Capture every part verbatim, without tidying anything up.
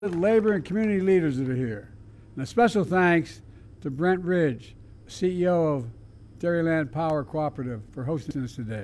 labor and community leaders that are here. And a special thanks to Brent Ridge, C E O of Dairyland Power Cooperative, for hosting us today.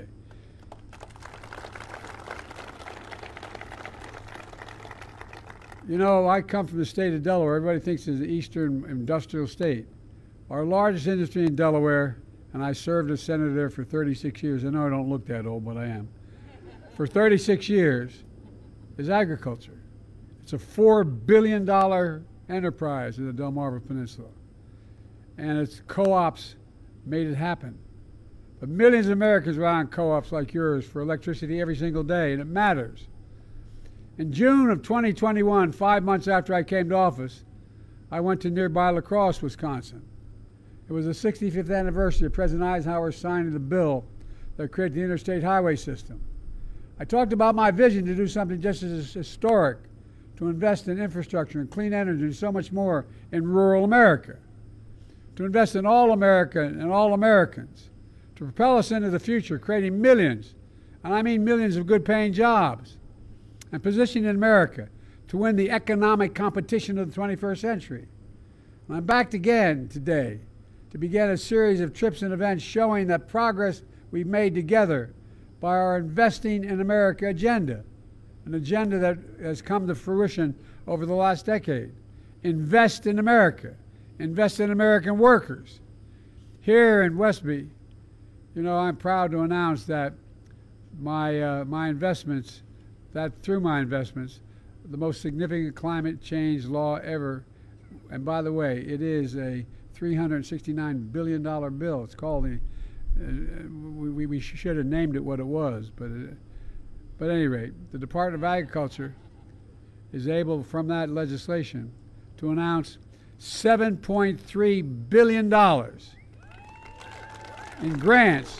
You know, I come from the state of Delaware. Everybody thinks it's the eastern industrial state. Our largest industry in Delaware, and I served as senator there for thirty-six years. I know I don't look that old, but I am. For thirty-six years, is agriculture. It's a four billion dollar enterprise in the Delmarva Peninsula. And its co-ops made it happen. But millions of Americans rely on co-ops like yours for electricity every single day, and it matters. In June of twenty twenty-one, five months after I came to office, I went to nearby La Crosse, Wisconsin. It was the sixty-fifth anniversary of President Eisenhower signing the bill that created the interstate highway system. I talked about my vision to do something just as historic, to invest in infrastructure and clean energy and so much more in rural America, to invest in all America and all Americans, to propel us into the future, creating millions, and I mean millions of good-paying jobs, and positioning America to win the economic competition of the twenty-first century. And I'm back again today to begin a series of trips and events showing that progress we've made together by our Investing in America agenda, an agenda that has come to fruition over the last decade. Invest in America. Invest in American workers. Here in Westby, you know, I'm proud to announce that my, uh, my investments, that through my investments, the most significant climate change law ever, and by the way, it is a three hundred sixty-nine billion dollar bill. It's called the, uh, we, we should have named it what it was, but it, But at any rate, the Department of Agriculture is able, from that legislation, to announce seven point three billion dollars in grants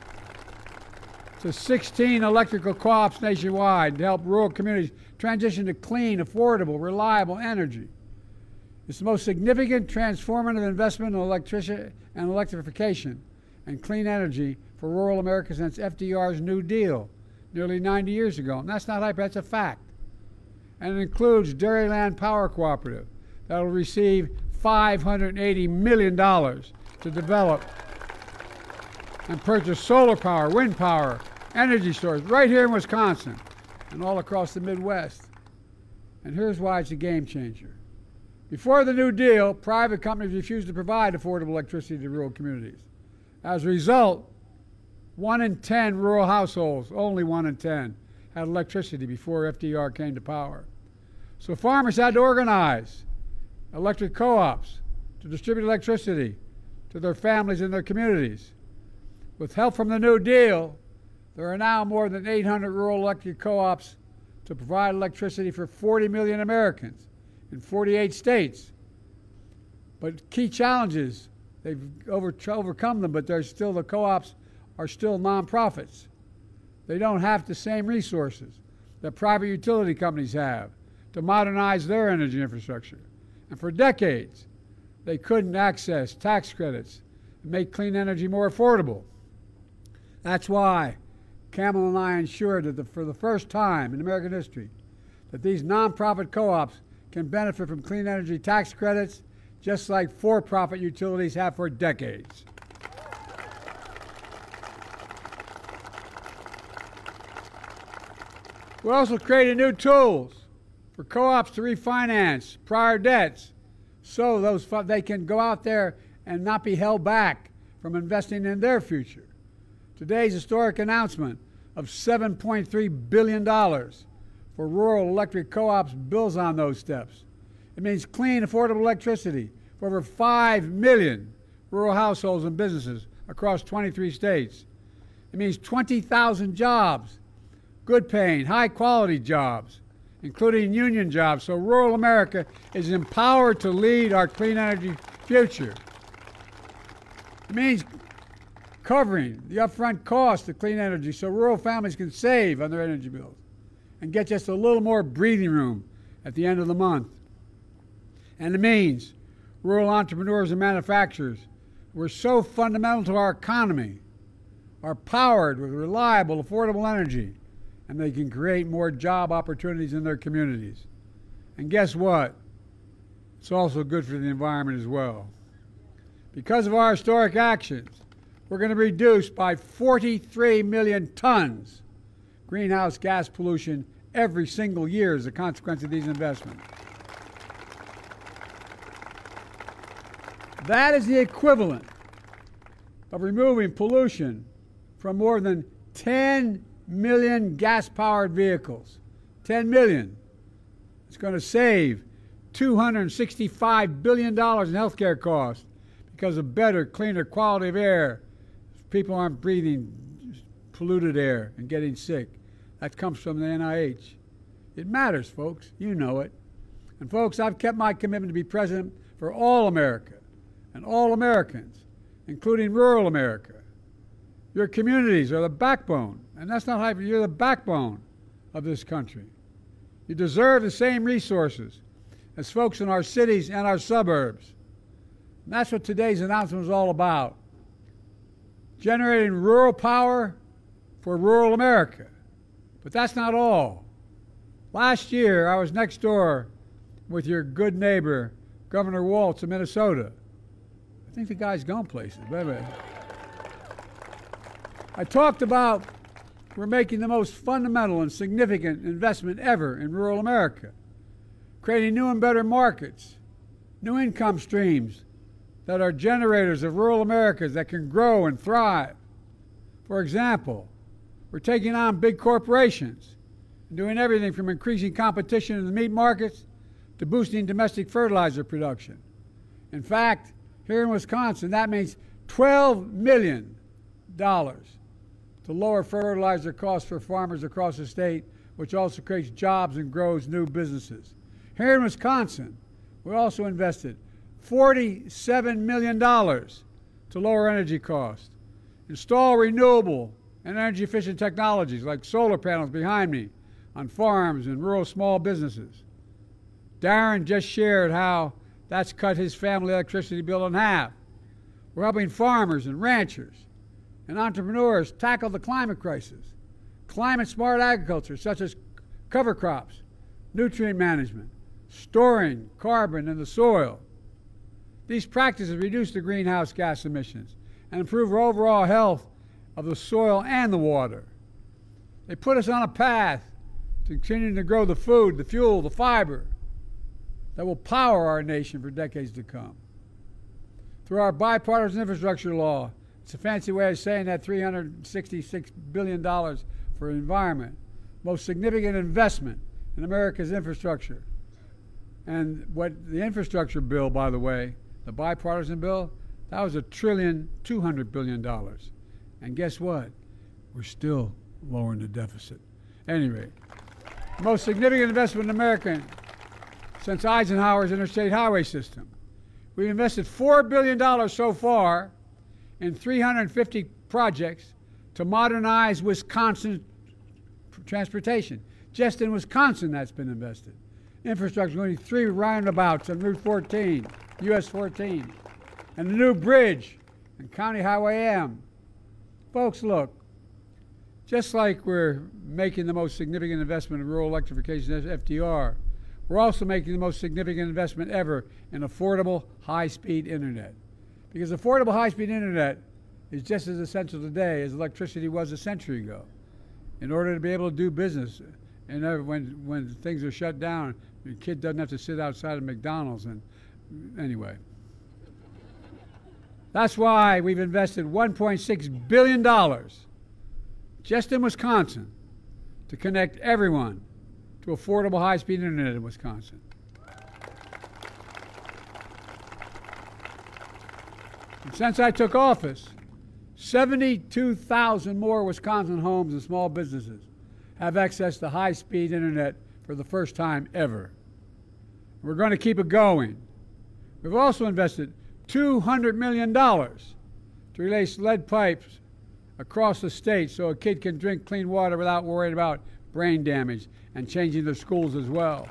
to sixteen electrical co-ops nationwide to help rural communities transition to clean, affordable, reliable energy. It's the most significant transformative investment in electricity and electrification and clean energy for rural America since F D R's New Deal nearly ninety years ago. And that's not hype, that's a fact. And it includes Dairyland Power Cooperative that will receive five hundred eighty million dollars to develop and purchase solar power, wind power, energy storage right here in Wisconsin and all across the Midwest. And here's why it's a game changer. Before the New Deal, private companies refused to provide affordable electricity to rural communities. As a result, One in ten rural households, only one in ten, had electricity before F D R came to power. So farmers had to organize electric co-ops to distribute electricity to their families and their communities. With help from the New Deal, there are now more than eight hundred rural electric co-ops to provide electricity for forty million Americans in forty-eight states. But key challenges, they've over, overcome them, but there's still the co-ops are still nonprofits. They don't have the same resources that private utility companies have to modernize their energy infrastructure. And for decades, they couldn't access tax credits and make clean energy more affordable. That's why Camel and I ensured that the, for the first time in American history, that these nonprofit co-ops can benefit from clean energy tax credits just like for-profit utilities have for decades. We also created new tools for co-ops to refinance prior debts so those they can go out there and not be held back from investing in their future. Today's historic announcement of seven point three billion dollars for rural electric co-ops builds on those steps. It means clean, affordable electricity for over five million rural households and businesses across twenty-three states. It means twenty thousand jobs, good-paying, high-quality jobs, including union jobs, so rural America is empowered to lead our clean energy future. It means covering the upfront cost of clean energy so rural families can save on their energy bills and get just a little more breathing room at the end of the month. And it means rural entrepreneurs and manufacturers who are so fundamental to our economy are powered with reliable, affordable energy, and they can create more job opportunities in their communities. And guess what? It's also good for the environment as well. Because of our historic actions, we're going to reduce by forty-three million tons greenhouse gas pollution every single year as a consequence of these investments. That is the equivalent of removing pollution from more than ten million gas-powered vehicles. ten million. It's going to save two hundred sixty-five billion dollars in health care costs because of better, cleaner quality of air. People aren't breathing polluted air and getting sick. That comes from the N I H. It matters, folks. You know it. And folks, I've kept my commitment to be president for all America and all Americans, including rural America. Your communities are the backbone, and that's not hyper, you're the backbone of this country. You deserve the same resources as folks in our cities and our suburbs. And that's what today's announcement is all about. Generating rural power for rural America. But that's not all. Last year, I was next door with your good neighbor, Governor Walz of Minnesota. I think the guy's gone places. I talked about we're making the most fundamental and significant investment ever in rural America, creating new and better markets, new income streams that are generators of rural Americas that can grow and thrive. For example, we're taking on big corporations and doing everything from increasing competition in the meat markets to boosting domestic fertilizer production. In fact, here in Wisconsin, that means twelve million dollars to lower fertilizer costs for farmers across the state, which also creates jobs and grows new businesses. Here in Wisconsin, we also invested forty-seven million dollars to lower energy costs, install renewable and energy-efficient technologies like solar panels behind me on farms and rural small businesses. Darren just shared how that's cut his family electricity bill in half. We're helping farmers and ranchers and entrepreneurs tackle the climate crisis. Climate-smart agriculture, such as cover crops, nutrient management, storing carbon in the soil. These practices reduce the greenhouse gas emissions and improve our overall health of the soil and the water. They put us on a path to continuing to grow the food, the fuel, the fiber that will power our nation for decades to come. Through our bipartisan infrastructure law, it's a fancy way of saying that three hundred sixty-six billion dollars for the environment, most significant investment in America's infrastructure. And what the infrastructure bill, by the way, the bipartisan bill, that was a trillion, two hundred billion dollars. And guess what? We're still lowering the deficit. Anyway, most significant investment in America since Eisenhower's interstate highway system. We've invested four billion dollars so far in three hundred fifty projects to modernize Wisconsin transportation. Just in Wisconsin, that's been invested. Infrastructure, including three roundabouts on Route fourteen, U S fourteen, and a new bridge on County Highway M. Folks, look, just like we're making the most significant investment in rural electrification as F D R, we're also making the most significant investment ever in affordable, high-speed internet. Because affordable, high-speed internet is just as essential today as electricity was a century ago. In order to be able to do business, and when, when things are shut down, your kid doesn't have to sit outside of McDonald's. And anyway, that's why we've invested one point six billion dollars just in Wisconsin to connect everyone to affordable high-speed internet in Wisconsin. And since I took office, seventy-two thousand more Wisconsin homes and small businesses have access to high-speed internet for the first time ever. We're going to keep it going. We've also invested two hundred million dollars to replace lead pipes across the state so a kid can drink clean water without worrying about brain damage, and changing their schools as well.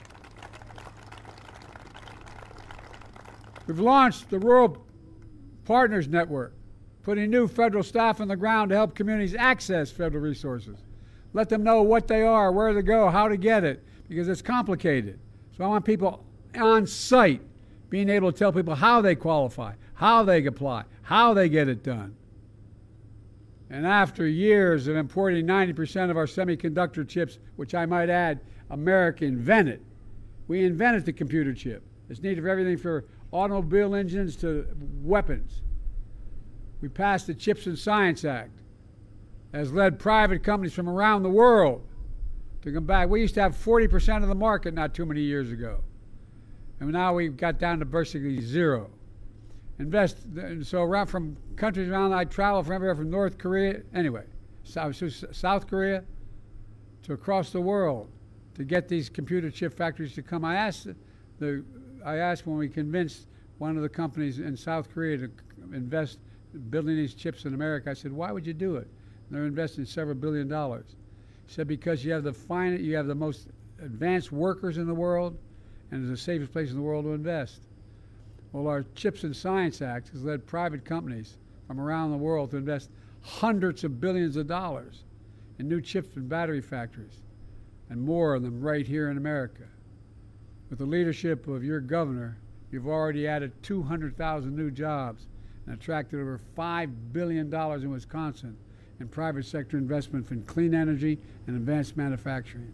We've launched the Rural Partners Network, putting new federal staff on the ground to help communities access federal resources. Let them know what they are, where to go, how to get it, because it's complicated. So I want people on site being able to tell people how they qualify, how they apply, how they get it done. And after years of importing ninety percent of our semiconductor chips, which I might add, America invented. We invented the computer chip. It's needed for everything from automobile engines to weapons. We passed the Chips and Science Act, has led private companies from around the world to come back. We used to have forty percent of the market not too many years ago. And now we've got down to basically zero. Invest, and so around from countries around, I travel from everywhere from North Korea, anyway, South, South Korea to across the world to get these computer chip factories to come. I asked, the, I asked when we convinced one of the companies in South Korea to invest building these chips in America, I said, why would you do it? And they're investing several billion dollars. He said, because you have the fine, you have the most advanced workers in the world, and it's the safest place in the world to invest. Well, our Chips and Science Act has led private companies from around the world to invest hundreds of billions of dollars in new chips and battery factories, and more of them right here in America. With the leadership of your governor, you've already added two hundred thousand new jobs and attracted over five billion dollars in Wisconsin in private sector investment in clean energy and advanced manufacturing.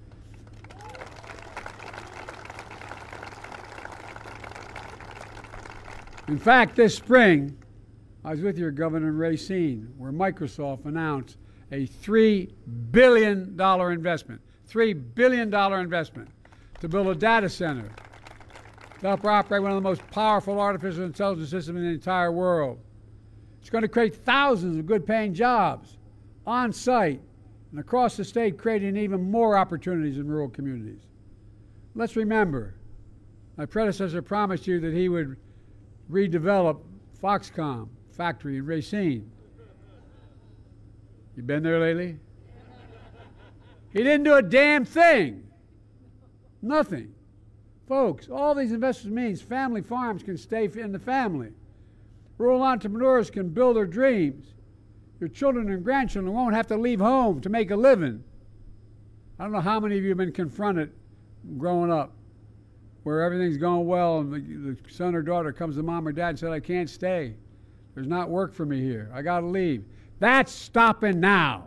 In fact, this spring, I was with your governor in Racine, where Microsoft announced a three billion dollar investment, three billion dollar investment to build a data center to help operate one of the most powerful artificial intelligence systems in the entire world. It's going to create thousands of good-paying jobs on site and across the state, creating even more opportunities in rural communities. Let's remember, my predecessor promised you that he would redevelop Foxconn factory in Racine. You been there lately? He didn't do a damn thing. Nothing. Folks, all these investments means family farms can stay in the family. Rural entrepreneurs can build their dreams. Your children and grandchildren won't have to leave home to make a living. I don't know how many of you have been confronted growing up where everything's going well and the, the son or daughter comes to mom or dad and said, I can't stay. There's not work for me here. I got to leave. That's stopping now.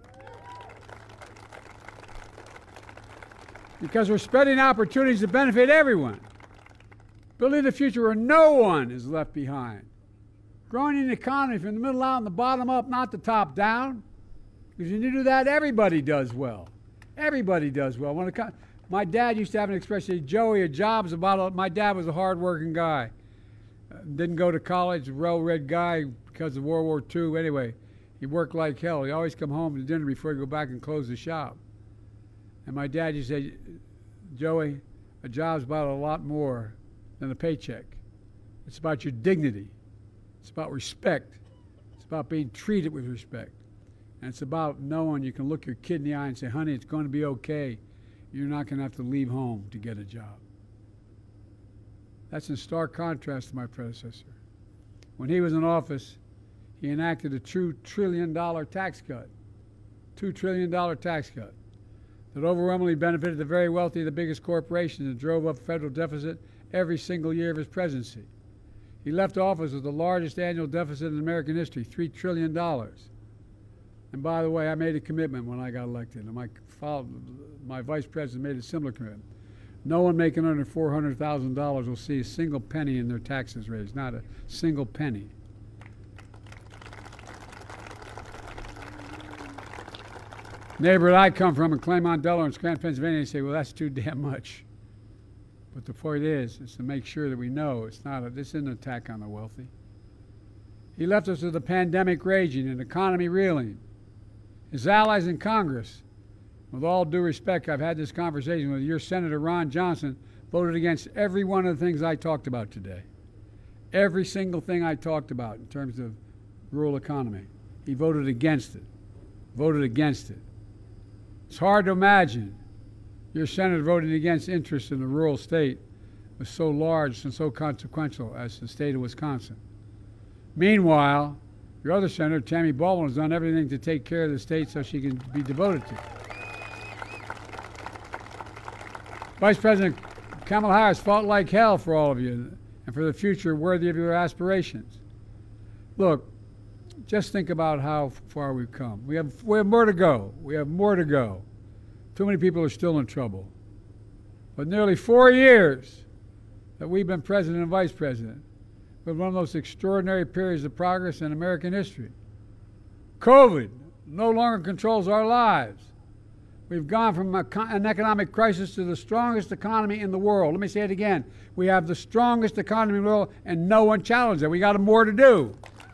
Because we're spreading opportunities to benefit everyone. Building a future where no one is left behind. Growing an economy from the middle out and the bottom up, not the top down. Because when you do that, everybody does well. Everybody does well. When it comes, my dad used to have an expression, Joey, a job's about, a, my dad was a hard-working guy. Uh, didn't go to college, well-read guy because of World War Two. Anyway, he worked like hell. He always come home to dinner before he'd go back and close the shop. And my dad used to say, Joey, a job's about a lot more than a paycheck. It's about your dignity. It's about respect. It's about being treated with respect. And it's about knowing you can look your kid in the eye and say, honey, it's going to be okay. You're not going to have to leave home to get a job. That's in stark contrast to my predecessor. When he was in office, he enacted a two trillion dollar tax cut. Two trillion dollar tax cut that overwhelmingly benefited the very wealthy, the biggest corporations, and drove up federal deficit every single year of his presidency. He left office with the largest annual deficit in American history, three trillion dollars. And by the way, I made a commitment when I got elected, and my, my vice president made a similar commitment. No one making under four hundred thousand dollars will see a single penny in their taxes raised, not a single penny. Neighborhood I come from in Claymont, Delaware, and Scranton, Pennsylvania, they say, well, that's too damn much. But the point is, is to make sure that we know it's not a, this isn't an attack on the wealthy. He left us with a pandemic raging, an economy reeling. His allies in Congress, with all due respect, I've had this conversation with your Senator Ron Johnson, voted against every one of the things I talked about today. Every single thing I talked about in terms of rural economy. He voted against it. Voted against it. It's hard to imagine your senator voting against interest in a rural state was so large and so consequential as the state of Wisconsin. Meanwhile, your other senator, Tammy Baldwin, has done everything to take care of the state so she can be devoted to it. Vice President Kamala Harris fought like hell for all of you and for the future worthy of your aspirations. Look, just think about how far we've come. We have, we have more to go. We have more to go. Too many people are still in trouble. But nearly four years that we've been president and vice president, with one of the most extraordinary periods of progress in American history. COVID no longer controls our lives. We've gone from a, an economic crisis to the strongest economy in the world. Let me say it again. We have the strongest economy in the world, and no one challenged it. We got more to do.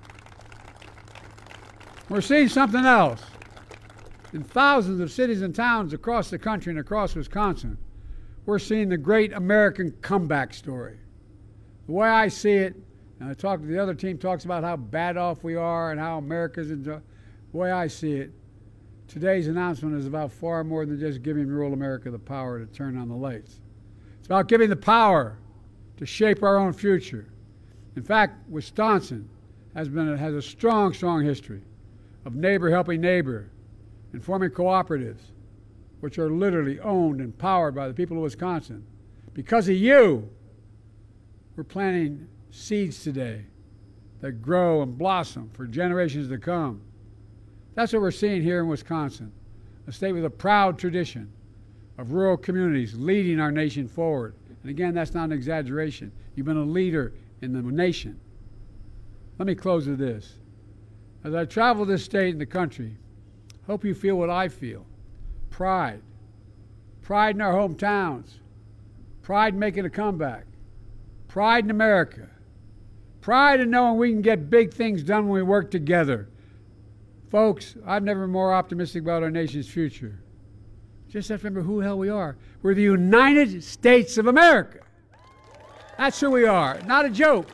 We're seeing something else. In thousands of cities and towns across the country and across Wisconsin, we're seeing the great American comeback story. The way I see it, and I talk to the other team talks about how bad off we are and how America's enjoy. The way I see it, today's announcement is about far more than just giving rural America the power to turn on the lights. It's about giving the power to shape our own future. In fact, Wisconsin has been has a strong, strong history of neighbor helping neighbor and forming cooperatives, which are literally owned and powered by the people of Wisconsin. Because of you, we're planting seeds today that grow and blossom for generations to come. That's what we're seeing here in Wisconsin, a state with a proud tradition of rural communities leading our nation forward. And again, that's not an exaggeration. You've been a leader in the nation. Let me close with this. As I travel this state and the country, hope you feel what I feel. Pride. Pride in our hometowns. Pride in making a comeback. Pride in America. Pride in knowing we can get big things done when we work together. Folks, I've never been more optimistic about our nation's future. Just have to remember who the hell we are. We're the United States of America. That's who we are. Not a joke.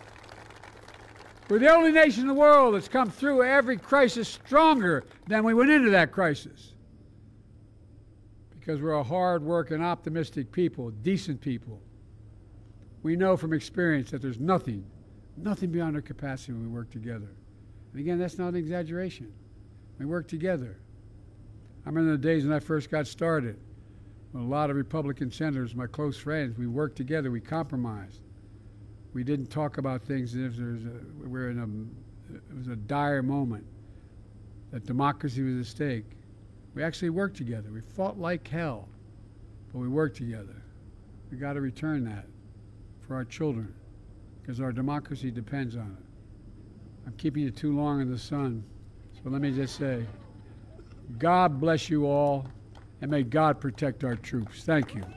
We're the only nation in the world that's come through every crisis stronger than we went into that crisis. Because we're a hard-working, optimistic people, decent people. We know from experience that there's nothing, nothing beyond our capacity when we work together. And again, that's not an exaggeration. We work together. I remember the days when I first got started, when a lot of Republican senators, my close friends, we worked together, we compromised. We didn't talk about things as if there was a, we were in a, it was a dire moment, that democracy was at stake. We actually worked together. We fought like hell, but we worked together. We got to return that for our children, because our democracy depends on it. I'm keeping you too long in the sun, so let me just say, God bless you all, and may God protect our troops. Thank you.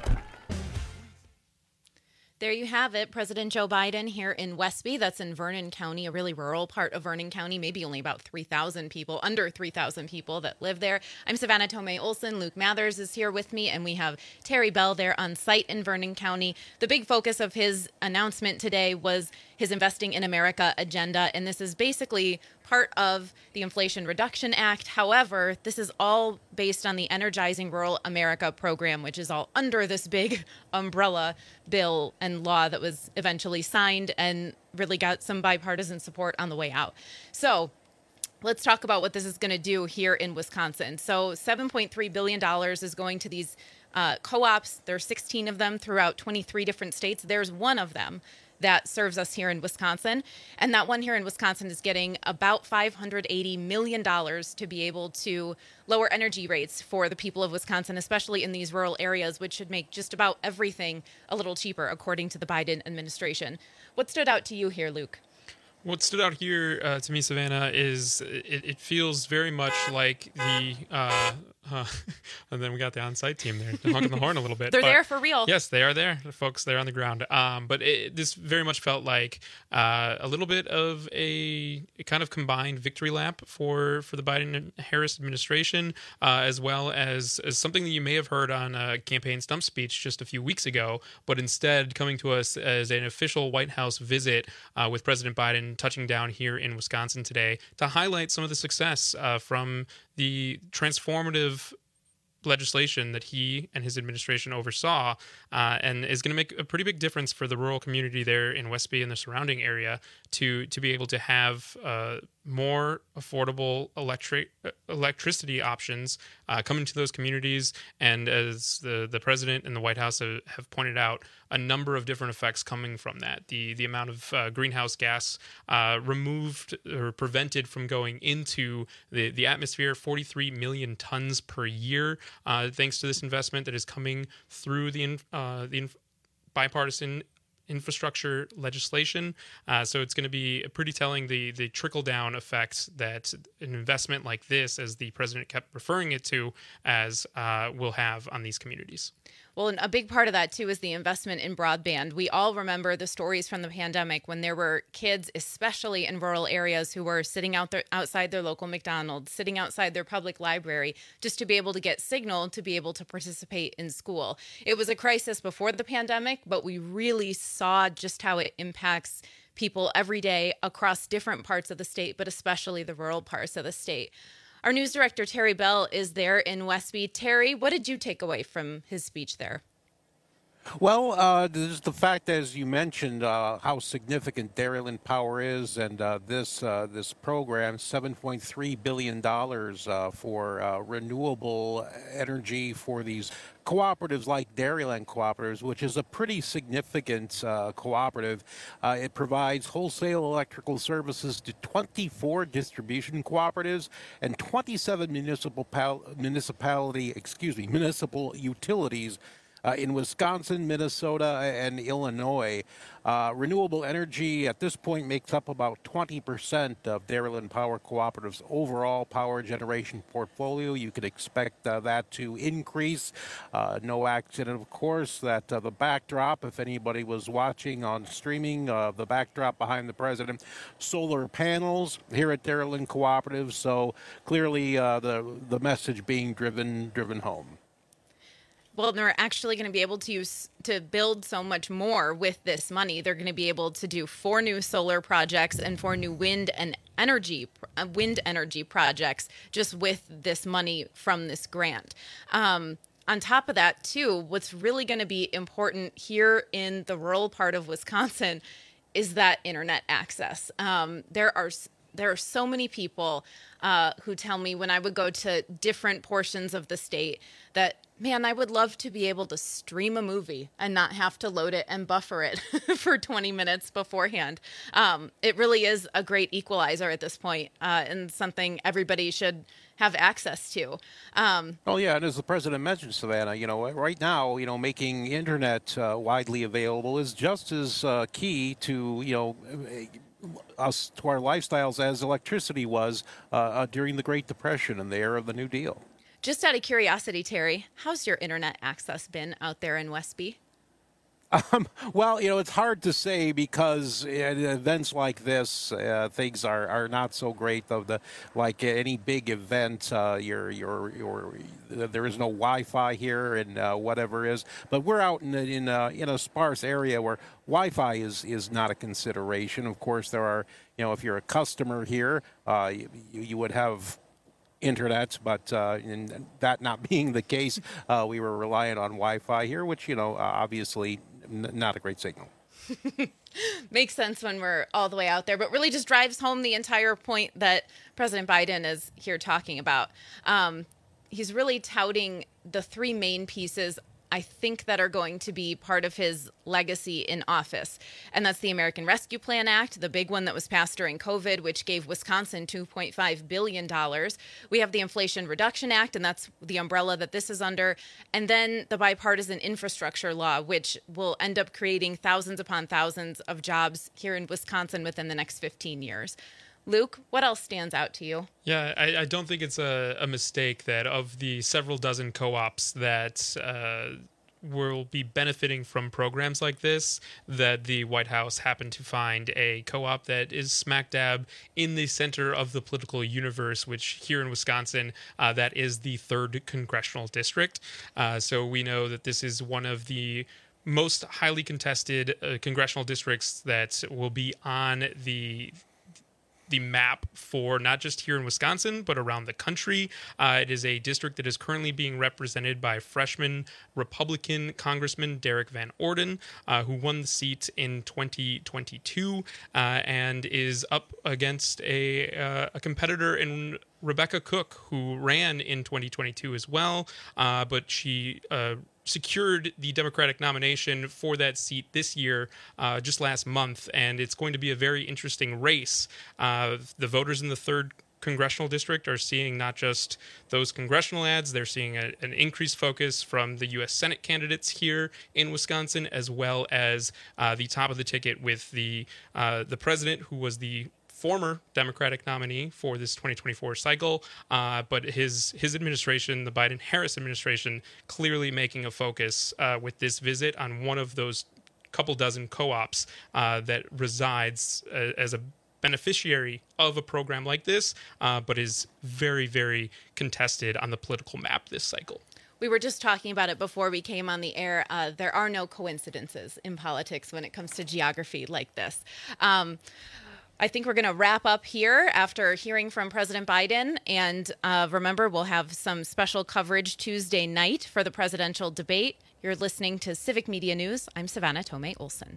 There you have it, President Joe Biden here in Westby. That's in Vernon County, a really rural part of Vernon County, maybe only about three thousand people, under three thousand people that live there. I'm Savannah Tomei Olson. Luke Mathers is here with me, and we have Terry Bell there on site in Vernon County. The big focus of his announcement today was his Investing in America agenda, and this is basically part of the Inflation Reduction Act. However, this is all based on the Energizing Rural America program, which is all under this big umbrella bill and law that was eventually signed and really got some bipartisan support on the way out. So let's talk about what this is going to do here in Wisconsin. So seven point three billion dollars is going to these uh, co-ops. There are sixteen of them throughout twenty-three different states. There's one of them that serves us here in Wisconsin. And that one here in Wisconsin is getting about five hundred eighty million dollars to be able to lower energy rates for the people of Wisconsin, especially in these rural areas, which should make just about everything a little cheaper, according to the Biden administration. What stood out to you here, Luke? What stood out here uh, to me, Savannah, is it, it feels very much like the, uh, uh, and then we got the on-site team there, honking the horn a little bit. They're but there for real. Yes, they are there. The folks there on the ground. Um, but it, this very much felt like uh, a little bit of a, a kind of combined victory lap for, for the Biden-Harris administration, uh, as well as, as something that you may have heard on a campaign stump speech just a few weeks ago, but instead coming to us as an official White House visit uh, with President Biden touching down here in Wisconsin today to highlight some of the success uh, from the transformative legislation that he and his administration oversaw, uh, and is going to make a pretty big difference for the rural community there in Westby and the surrounding area to to be able to have uh, more affordable electric electricity options uh, coming to those communities. And as the, the president and the White House have, have pointed out, a number of different effects coming from that. The the amount of uh, greenhouse gas uh, removed or prevented from going into the, the atmosphere, forty-three million tons per year, uh, thanks to this investment that is coming through the uh, the bipartisan infrastructure legislation. Uh, so it's going to be pretty telling the the trickle down effects that an investment like this, as the president kept referring it to, as uh, will have on these communities. Well, and a big part of that, too, is the investment in broadband. We all remember the stories from the pandemic when there were kids, especially in rural areas, who were sitting out there outside their local McDonald's, sitting outside their public library, just to be able to get signal to be able to participate in school. It was a crisis before the pandemic, but we really saw just how it impacts people every day across different parts of the state, but especially the rural parts of the state. Our news director, Terry Bell, is there in Westby. Terry, what did you take away from his speech there? Well, uh, there's the fact, as you mentioned, uh, how significant Dairyland Power is, and uh, this uh, this program, seven point three billion dollars uh, for uh, renewable energy for these cooperatives like Dairyland Cooperatives, which is a pretty significant uh, cooperative. Uh, it provides wholesale electrical services to twenty-four distribution cooperatives and twenty-seven municipal pal- municipality, excuse me, municipal utilities Uh, in Wisconsin, Minnesota, and Illinois. Uh, renewable energy at this point makes up about twenty percent of Dairyland Power Cooperative's overall power generation portfolio. You could expect uh, that to increase. Uh, no accident, of course, that uh, the backdrop, if anybody was watching on streaming, uh, the backdrop behind the president, solar panels here at Dairyland Cooperative. So clearly uh, the, the message being driven, driven home. Well, they're actually going to be able to use to build so much more with this money. They're going to be able to do four new solar projects and four new wind and energy uh, wind energy projects just with this money from this grant. Um, on top of that, too, what's really going to be important here in the rural part of Wisconsin is that internet access. Um, there are there are so many people uh, who tell me when I would go to different portions of the state that, man, I would love to be able to stream a movie and not have to load it and buffer it for twenty minutes beforehand. Um, it really is a great equalizer at this point, uh, and something everybody should have access to. Um, oh, yeah, and as the president mentioned, Savannah, you know, right now, you know, making internet uh, widely available is just as uh, key to, you know, us to our lifestyles as electricity was uh, uh, during the Great Depression and the era of the New Deal. Just out of curiosity, Terry, how's your internet access been out there in Westby? Um, well, you know, it's hard to say because at events like this, uh, things are, are not so great. Though the like any big event, uh, you're, you're, you're, there is no Wi-Fi here and uh, whatever is. But we're out in a, in a, in a sparse area where Wi-Fi is, is not a consideration. Of course, there are, you know, if you're a customer here, uh, you, you would have internet, but uh, in that not being the case, uh, we were reliant on Wi-Fi here, which, you know, uh, obviously n- not a great signal. Makes sense when we're all the way out there, but really just drives home the entire point that President Biden is here talking about. Um, he's really touting the three main pieces I think that are going to be part of his legacy in office. And that's the American Rescue Plan Act, the big one that was passed during COVID, which gave Wisconsin two point five billion dollars. We have the Inflation Reduction Act, and that's the umbrella that this is under. And then the bipartisan infrastructure law, which will end up creating thousands upon thousands of jobs here in Wisconsin within the next fifteen years. Luke, what else stands out to you? Yeah, I, I don't think it's a, a mistake that of the several dozen co-ops that uh, will be benefiting from programs like this, that the White House happened to find a co-op that is smack dab in the center of the political universe, which here in Wisconsin, uh, that is the third congressional district. Uh, so we know that this is one of the most highly contested uh, congressional districts that will be on the the map for not just here in Wisconsin, but around the country. Uh, it is a district that is currently being represented by freshman Republican Congressman Derek Van Orden, uh, who won the seat in twenty twenty-two uh, and is up against a, uh, a competitor in Rebecca Cook, who ran in twenty twenty-two as well, uh, but she uh, secured the Democratic nomination for that seat this year, uh, just last month, and it's going to be a very interesting race. Uh, the voters in the third congressional district are seeing not just those congressional ads, they're seeing a, an increased focus from the U S Senate candidates here in Wisconsin, as well as uh, the top of the ticket with the uh, the president, who was the former Democratic nominee for this twenty twenty-four cycle, uh, but his his administration, the Biden-Harris administration, clearly making a focus uh, with this visit on one of those couple dozen co-ops uh, that resides uh, as a beneficiary of a program like this, uh, but is very, very contested on the political map this cycle. We were just talking about it before we came on the air. Uh, there are no coincidences in politics when it comes to geography like this. Um, I think we're going to wrap up here after hearing from President Biden. And uh, remember, we'll have some special coverage Tuesday night for the presidential debate. You're listening to Civic Media News. I'm Savannah Tomei Olson.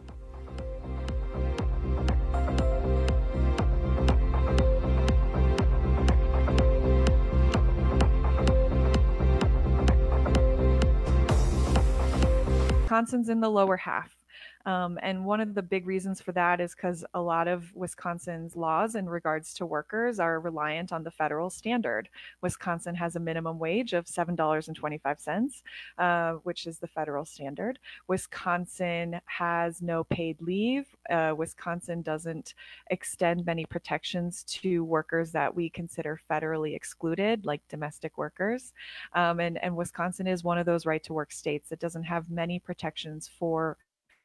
Wisconsin's in the lower half. Um, and one of the big reasons for that is because a lot of Wisconsin's laws in regards to workers are reliant on the federal standard. Wisconsin has a minimum wage of seven dollars and twenty-five cents, uh, which is the federal standard. Wisconsin has no paid leave. Uh, Wisconsin doesn't extend many protections to workers that we consider federally excluded, like domestic workers. Um, and, and Wisconsin is one of those right-to-work states that doesn't have many protections for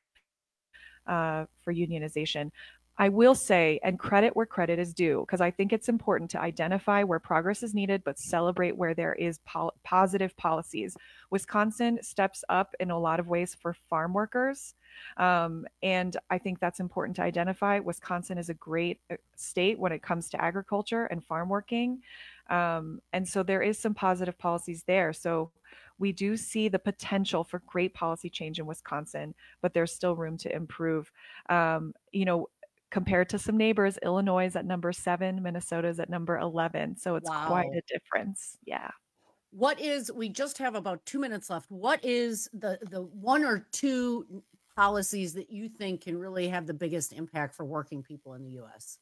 Uh, for unionization. I will say, and credit where credit is due, because I think it's important to identify where progress is needed, but celebrate where there is po- positive policies. Wisconsin steps up in a lot of ways for farm workers. Um, and I think that's important to identify. Wisconsin is a great state when it comes to agriculture and farm working. Um, and so there is some positive policies there. So we do see the potential for great policy change in Wisconsin, but there's still room to improve. Um, you know, compared to some neighbors, Illinois is at number seven, Minnesota is at number eleven. So it's Wow. quite a difference. Yeah. What is, we just have about two minutes left. What is the, the one or two policies that you think can really have the biggest impact for working people in the U S?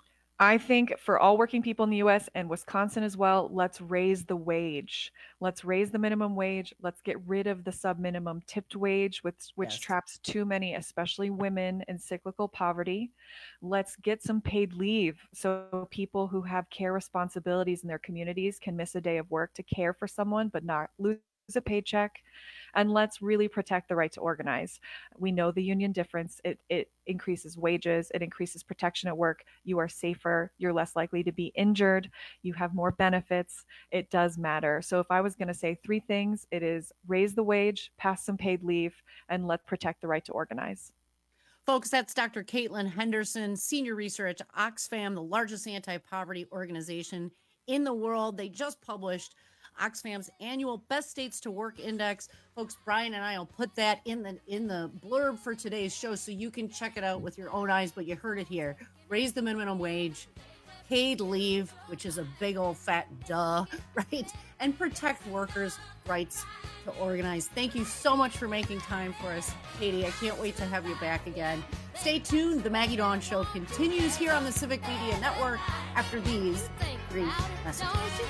I think for all working people in the U S and Wisconsin as well, let's raise the wage. Let's raise the minimum wage. Let's get rid of the sub-minimum tipped wage, which, which Yes. traps too many, especially women, in cyclical poverty. Let's get some paid leave so people who have care responsibilities in their communities can miss a day of work to care for someone but not lose a paycheck. And let's really protect the right to organize. We know the union difference. It it increases wages. It increases protection at work. You are safer. You're less likely to be injured. You have more benefits. It does matter. So if I was going to say three things, it is raise the wage, pass some paid leave, and let's protect the right to organize. Folks, that's Doctor Caitlin Henderson, senior researcher at Oxfam, the largest anti-poverty organization in the world. They just published Oxfam's annual Best States to Work Index. Folks, Brian and I will put that in the in the blurb for today's show so you can check it out with your own eyes, but you heard it here. Raise the minimum wage, paid leave, which is a big old fat duh, right? And protect workers' rights to organize. Thank you so much for making time for us, Katie. I can't wait to have you back again. Stay tuned. The Maggie Dawn Show continues here on the Civic Media Network after these brief messages.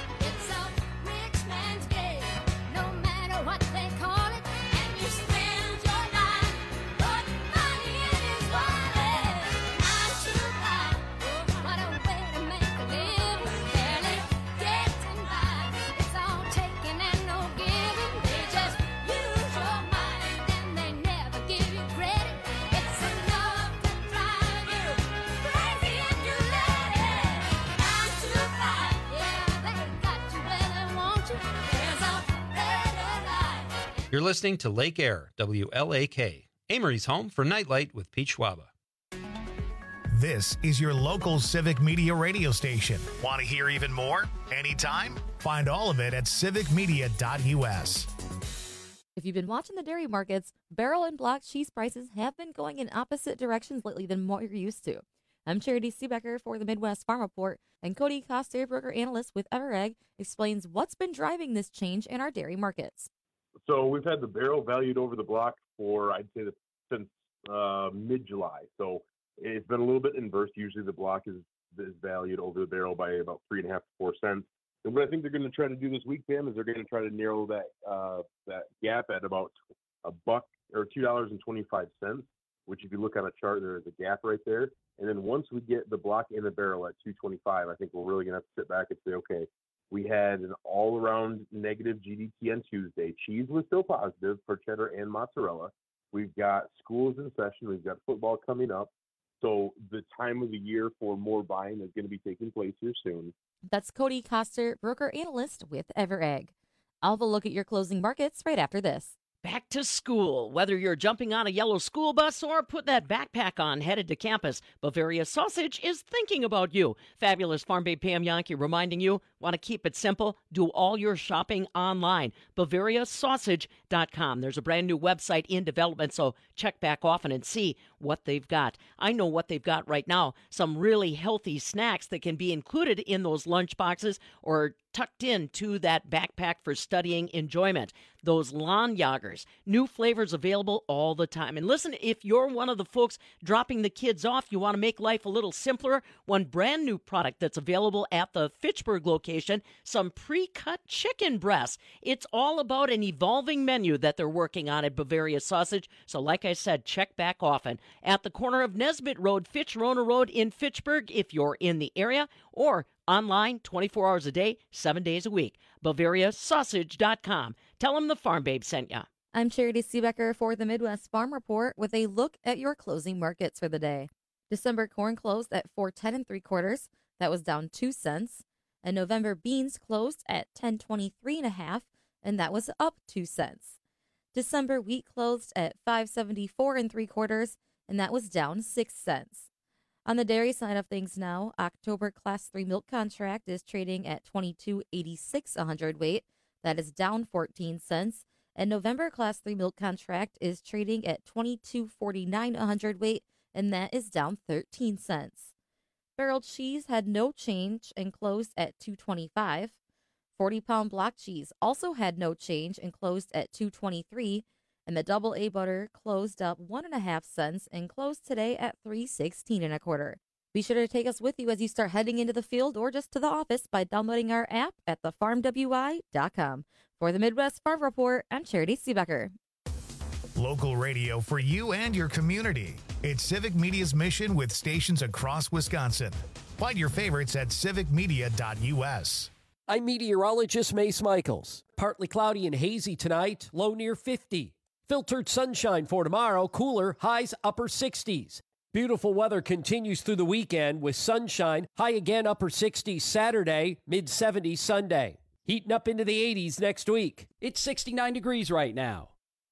You're listening to Lake Air, W L A K, Amory's home for Nightlight with Pete Schwaba. This is your local Civic Media radio station. Want to hear even more? Anytime? Find all of it at civic media dot u s. If you've been watching the dairy markets, barrel and block cheese prices have been going in opposite directions lately than what you're used to. I'm Charity Seebecker for the Midwest Farm Report, and Cody Coster, broker analyst with Everegg, explains what's been driving this change in our dairy markets. So we've had the barrel valued over the block for, I'd say, since uh, mid-July. So it's been a little bit inverse. Usually the block is, is valued over the barrel by about three and a half to four cents. And what I think they're going to try to do this week, Pam, is they're going to try to narrow that uh, that gap at about a buck or two dollars and twenty-five cents. Which, if you look on a chart, there is a gap right there. And then once we get the block in the barrel at two twenty-five, I think we're really going to have to sit back and say, okay, we had an all-around negative G D T on Tuesday. Cheese was still positive for cheddar and mozzarella. We've got schools in session. We've got football coming up. So the time of the year for more buying is going to be taking place here soon. That's Cody Coster, broker analyst with Everegg. I'll have a look at your closing markets right after this. Back to school. Whether you're jumping on a yellow school bus or put that backpack on headed to campus, Bavaria Sausage is thinking about you. Fabulous Farm Babe Pam Yankee reminding you, want to keep it simple? Do all your shopping online. Bavaria Sausage dot com. There's a brand new website in development, so check back often and see what they've got. I know what they've got right now. Some really healthy snacks that can be included in those lunch boxes or tucked into that backpack for studying enjoyment. Those lawn joggers, new flavors available all the time. And listen, if you're one of the folks dropping the kids off, you want to make life a little simpler, one brand new product that's available at the Fitchburg location, some pre-cut chicken breasts. It's all about an evolving menu that they're working on at Bavaria Sausage. So like I said, check back often. At the corner of Nesbitt Road, Fitch-Rona Road in Fitchburg, if you're in the area, or online twenty-four hours a day, seven days a week. Bavaria Sausage dot com. Tell them the Farm Babe sent you. I'm Charity Seebecker for the Midwest Farm Report with a look at your closing markets for the day. December corn closed at four ten and three quarters. That was down two cents. And November beans closed at ten twenty-three and a half, and that was up two cents. December wheat closed at five seventy-four and three quarters, and that was down six cents. On the dairy side of things now, October Class three milk contract is trading at twenty-two eighty-six a hundredweight. That is down fourteen cents. And November Class three milk contract is trading at twenty-two forty-nine a hundredweight, and that is down thirteen cents. Barrel cheese had no change and closed at two twenty-five. forty-pound block cheese also had no change and closed at two twenty-three. And the double A butter closed up one and a half cents and closed today at three sixteen and a quarter. Be sure to take us with you as you start heading into the field or just to the office by downloading our app at the farm w i dot com. For the Midwest Farm Report, I'm Charity Seebecker. Local radio for you and your community. It's Civic Media's mission with stations across Wisconsin. Find your favorites at civic media dot u s. I'm meteorologist Mace Michaels. Partly cloudy and hazy tonight, low near fifty. Filtered sunshine for tomorrow, cooler, highs upper sixties. Beautiful weather continues through the weekend with sunshine, high again upper sixties Saturday, mid seventies Sunday. Heating up into the eighties next week. It's sixty-nine degrees right now.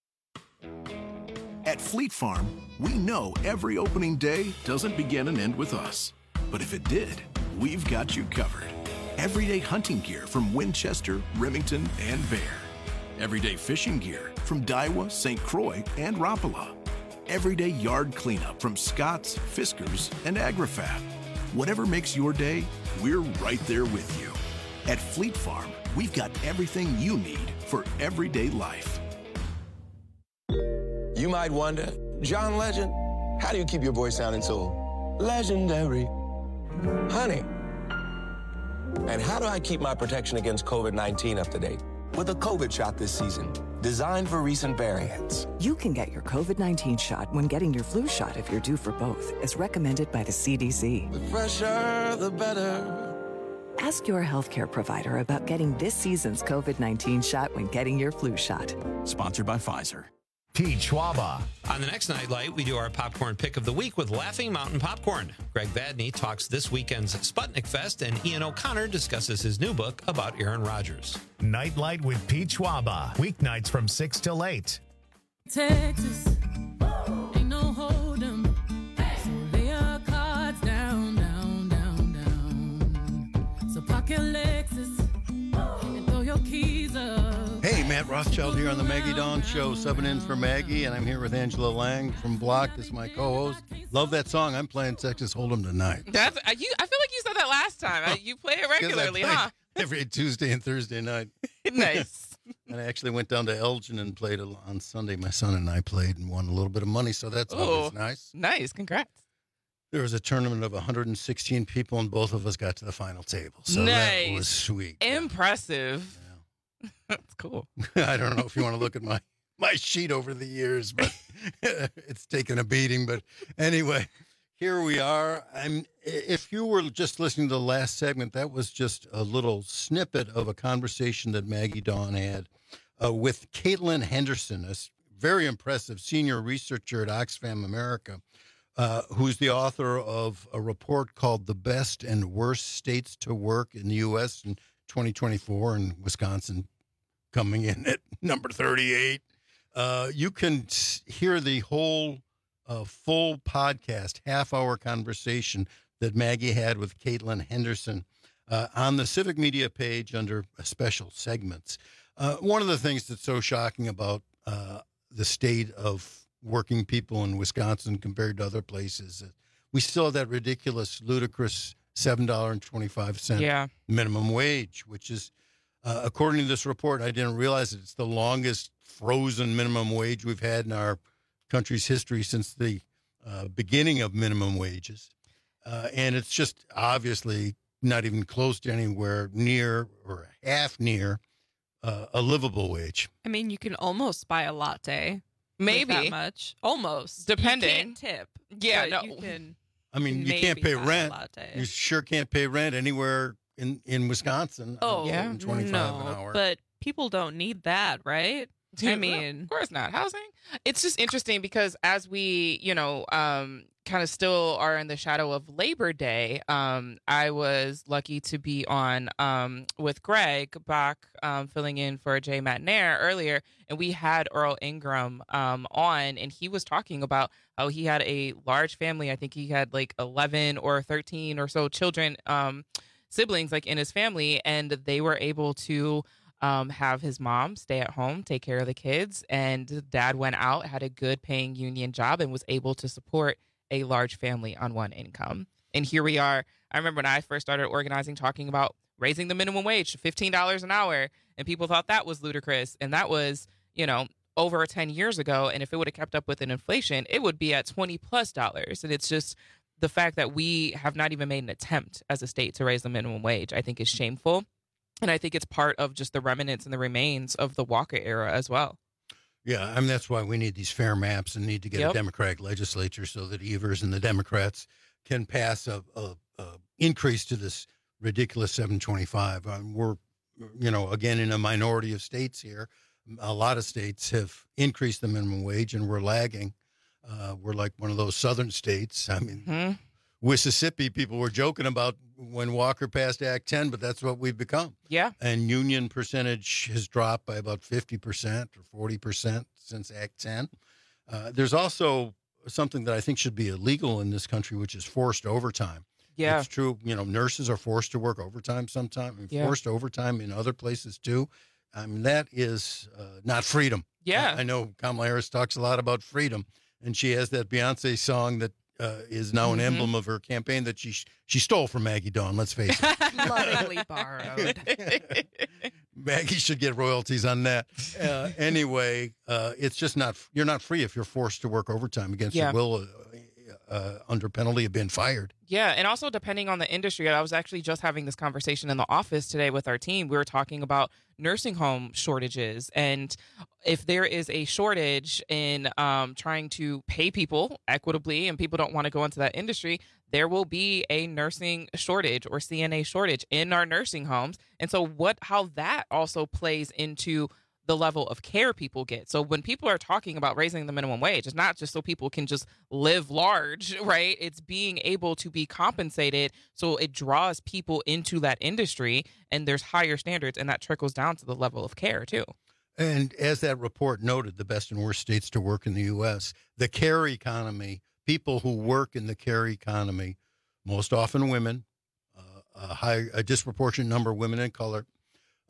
At Fleet Farm, we know every opening day doesn't begin and end with us. But if it did, we've got you covered. Everyday hunting gear from Winchester, Remington, and Bear. Everyday fishing gear from Daiwa, Saint Croix, and Rapala. Everyday yard cleanup from Scott's, Fiskars, and AgriFab. Whatever makes your day, we're right there with you. At Fleet Farm, we've got everything you need for everyday life. You might wonder, John Legend, how do you keep your voice sounding so legendary? Honey. And how do I keep my protection against covid nineteen up to date? With a COVID shot this season, designed for recent variants. You can get your covid nineteen shot when getting your flu shot if you're due for both, as recommended by the C D C. The fresher, the better. Ask your healthcare provider about getting this season's covid nineteen shot when getting your flu shot. Sponsored by Pfizer. Pete Schwaba. On the next Nightlight, we do our popcorn pick of the week with Laughing Mountain Popcorn. Greg Vadney talks this weekend's Sputnik Fest, and Ian O'Connor discusses his new book about Aaron Rodgers. Nightlight with Pete Schwaba. Weeknights from six till eight. Texas, ain't no hold 'em. So lay your cards down. Matt Rothschild here on the Maggie Dawn Show, subbing in for Maggie, and I'm here with Angela Lang from Block as my co-host. Love that song. I'm playing Texas Hold'em tonight. That's uh, you. I feel like you said that last time. Uh, you play it regularly, huh? Every Tuesday and Thursday night. Nice. And I actually went down to Elgin and played on Sunday. My son and I played and won a little bit of money, so that's always nice. Nice. Congrats. There was a tournament of one hundred sixteen people, and both of us got to the final table. So nice. That was sweet. Impressive. Yeah. That's cool. I don't know if you want to look at my, my sheet over the years, but it's taken a beating. But anyway, here we are. I'm. If you were just listening to the last segment, that was just a little snippet of a conversation that Maggie Dawn had uh, with Caitlin Henderson, a very impressive senior researcher at Oxfam America. Uh, who's the author of a report called The Best and Worst States to Work in the U S in twenty twenty-four, and Wisconsin coming in at number thirty-eight. Uh, you can hear the whole uh, full podcast, half-hour conversation that Maggie had with Caitlin Henderson uh, on the Civic Media page under special segments. Uh, one of the things that's so shocking about uh, the state of working people in Wisconsin compared to other places, we still have that ridiculous, ludicrous seven dollars and twenty-five cents yeah. minimum wage, which is, uh, according to this report, I didn't realize it, it's the longest frozen minimum wage we've had in our country's history since the uh, beginning of minimum wages. Uh, and it's just obviously not even close to anywhere near or half near uh, a livable wage. I mean, you can almost buy a latte. Maybe that much, almost depending. You can't tip. Yeah, no. You can, I mean, you can't pay rent. You sure can't pay rent anywhere in, in Wisconsin. Oh, yeah, twenty-five no, an hour. But people don't need that, right? Dude, I mean, no, of course not. Housing. It's just interesting because as we, you know, um, kind of still are in the shadow of Labor Day, um, I was lucky to be on um, with Greg Bach um, filling in for Jay Matnair earlier, and we had Earl Ingram um, on, and he was talking about how he had a large family. I think he had like eleven or thirteen or so children, um, siblings, like in his family, and they were able to Um, have his mom stay at home, take care of the kids, and dad went out, had a good paying union job, and was able to support a large family on one income. And here we are. I remember when I first started organizing, talking about raising the minimum wage to fifteen dollars an hour, and people thought that was ludicrous. And that was, you know, over ten years ago. And if it would have kept up with an inflation, it would be at twenty plus dollars. And it's just the fact that we have not even made an attempt as a state to raise the minimum wage, I think is shameful. And I think it's part of just the remnants and the remains of the Walker era as well. Yeah, I mean, that's why we need these fair maps and need to get Yep. a Democratic legislature so that Evers and the Democrats can pass a, a, a increase to this ridiculous seven twenty-five. Um, we're, you know, again, in a minority of states here. A lot of states have increased the minimum wage, and we're lagging. Uh, we're like one of those southern states. I mean, mm-hmm. Mississippi, people were joking about when Walker passed Act ten, but that's what we've become. Yeah. And union percentage has dropped by about fifty percent or forty percent since Act ten. Uh, there's also something that I think should be illegal in this country, which is forced overtime. Yeah. It's true. You know, nurses are forced to work overtime sometimes, and Yeah. forced overtime in other places too. I mean, that is uh, not freedom. Yeah. I, I know Kamala Harris talks a lot about freedom, and she has that Beyonce song that Uh, is now an Mhm. emblem of her campaign that she she stole from Maggie Dawn. Let's face it. lovingly borrowed. Maggie should get royalties on that. Uh, anyway, uh, it's just not, you're not free if you're forced to work overtime against Yeah. your will uh, uh, under penalty of being fired. Yeah, and also depending on the industry, I was actually just having this conversation in the office today with our team. We were talking about nursing home shortages, and if there is a shortage in um, trying to pay people equitably and people don't want to go into that industry, there will be a nursing shortage or C N A shortage in our nursing homes. And so what, how that also plays into the level of care people get. So when people are talking about raising the minimum wage, it's not just so people can just live large, right? It's being able to be compensated so it draws people into that industry and there's higher standards, and that trickles down to the level of care too. And as that report noted, the best and worst states to work in the U S, the care economy, people who work in the care economy, most often women, uh, a high, a disproportionate number of women in color,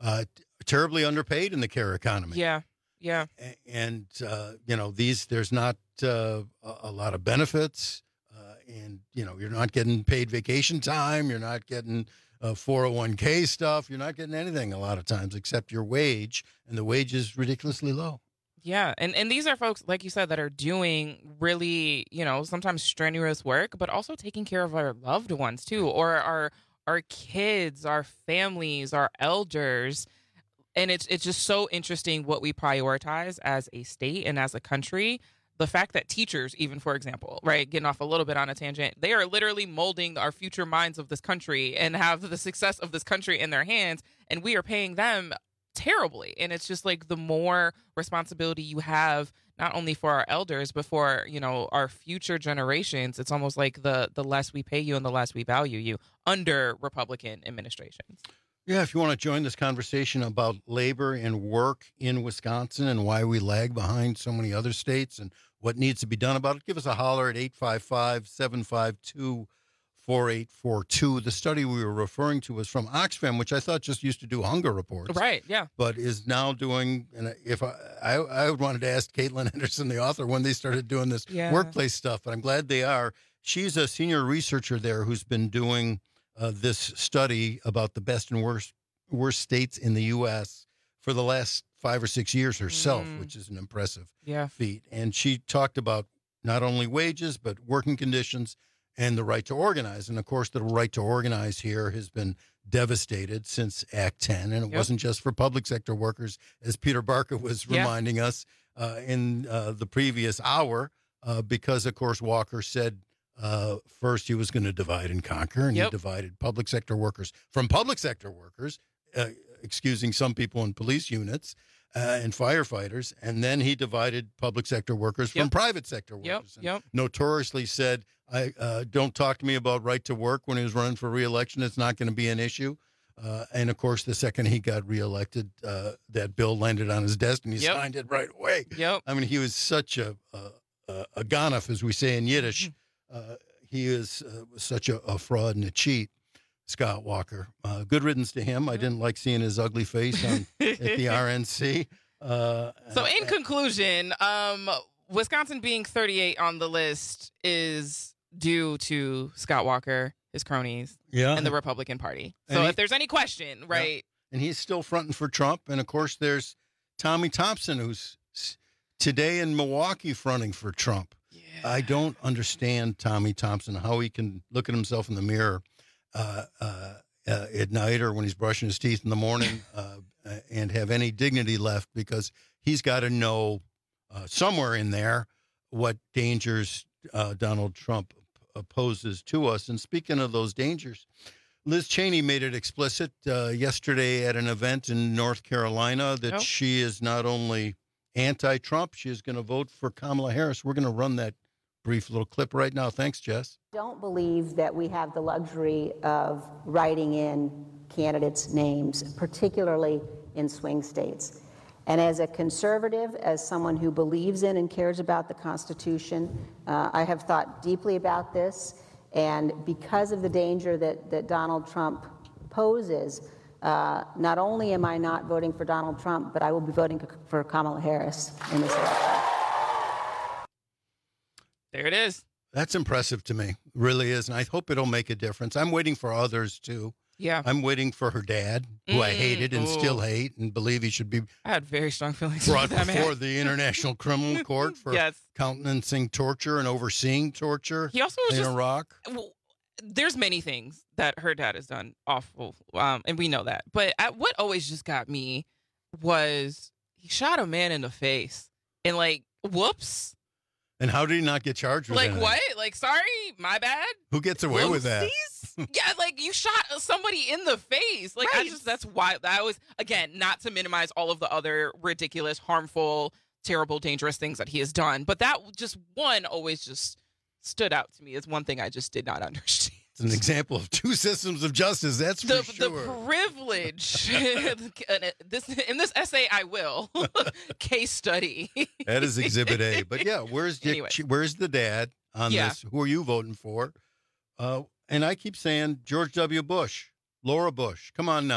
uh, t- terribly underpaid in the care economy. Yeah, yeah. A- And, uh, you know, these, there's not uh, a, a lot of benefits. Uh, and, you know, you're not getting paid vacation time. You're not getting uh, four oh one k stuff. You're not getting anything a lot of times except your wage. And the wage is ridiculously low. Yeah, and and these are folks, like you said, that are doing really, you know, sometimes strenuous work, but also taking care of our loved ones too, or our our kids, our families, our elders. And it's it's just so interesting what we prioritize as a state and as a country. The fact that teachers, even for example, right, getting off a little bit on a tangent, they are literally molding our future minds of this country and have the success of this country in their hands, and we are paying them terribly. And it's just like the more responsibility you have, not only for our elders, but for, you know, our future generations, it's almost like the the less we pay you and the less we value you under Republican administrations. Yeah, if you want to join this conversation about labor and work in Wisconsin and why we lag behind so many other states and what needs to be done about it, give us a holler at eight five five, seven five two, four eight four two. The study we were referring to was from Oxfam, which I thought just used to do hunger reports. Right, yeah. But is now doing, and if I, I, I wanted to ask Caitlin Henderson, the author, when they started doing this Yeah. workplace stuff, but I'm glad they are. She's a senior researcher there who's been doing uh, this study about the best and worst worst states in the U S for the last five or six years herself, Mm. which is an impressive Yeah. feat. And she talked about not only wages, but working conditions and the right to organize. And of course, the right to organize here has been devastated since Act ten. And it Yep. wasn't just for public sector workers, as Peter Barker was Yeah. reminding us uh, in uh, the previous hour, uh, because, of course, Walker said uh, first he was going to divide and conquer, and Yep. he divided public sector workers from public sector workers, uh, excusing some people in police units uh, and firefighters, and then he divided public sector workers from Yep. private sector Yep, workers. And yep. notoriously said, I uh, don't talk to me about right to work when he was running for reelection. It's not going to be an issue. Uh, and, of course, the second he got reelected, uh, that bill landed on his desk, and he Yep. signed it right away. Yep. I mean, he was such a, a, a, a ganef, as we say in Yiddish. Mm-hmm. Uh, he is uh, such a, a fraud and a cheat, Scott Walker. Uh, good riddance to him. I didn't like seeing his ugly face on, at the R N C. Uh, So in conclusion, um, Wisconsin being thirty-eight on the list is due to Scott Walker, his cronies, Yeah. and the Republican Party. And So he- if there's any question, right? And he's still fronting for Trump. And, of course, there's Tommy Thompson, who's s- today in Milwaukee fronting for Trump. I don't understand Tommy Thompson, how he can look at himself in the mirror uh, uh, uh, at night or when he's brushing his teeth in the morning uh, and have any dignity left, because he's got to know uh, somewhere in there what dangers uh, Donald Trump poses to us. And speaking of those dangers, Liz Cheney made it explicit uh, yesterday at an event in North Carolina that Oh. she is not only anti-Trump, she is going to vote for Kamala Harris. We're going to run that brief little clip right now. Thanks, Jess. Don't believe that we have the luxury of writing in candidates' names, particularly in swing states. And as a conservative, as someone who believes in and cares about the Constitution, uh, I have thought deeply about this. And because of the danger that, that Donald Trump poses, uh, not only am I not voting for Donald Trump, but I will be voting for Kamala Harris in this election. There it is. That's impressive to me. Really is. And I hope it'll make a difference. I'm waiting for others, too. Yeah. I'm waiting for her dad, who I Mm, hated and still ooh. hate and believe he should be I had very strong feelings brought about that man. before the International Criminal Court for Yes. countenancing torture and overseeing torture He also was in just- Iraq. Well, there's many things that her dad has done awful, um, and we know that. But I, what always just got me was he shot a man in the face, and like, whoops, And how did he not get charged with like anything? what? Like, sorry, my bad. Who gets away with that? Whoopsies? Yeah, like you shot somebody in the face. Like I Right. just that's why that was again not to minimize all of the other ridiculous, harmful, terrible, dangerous things that he has done, but that just one always just stood out to me as one thing I just did not understand. It's an example of two systems of justice. That's The for sure. the privilege this in this essay I will case study. That is Exhibit A. But yeah, where's Dick, Anyway. where's the dad on Yeah. this? Who are you voting for? Uh, and I keep saying George W. Bush, Laura Bush. Come on now.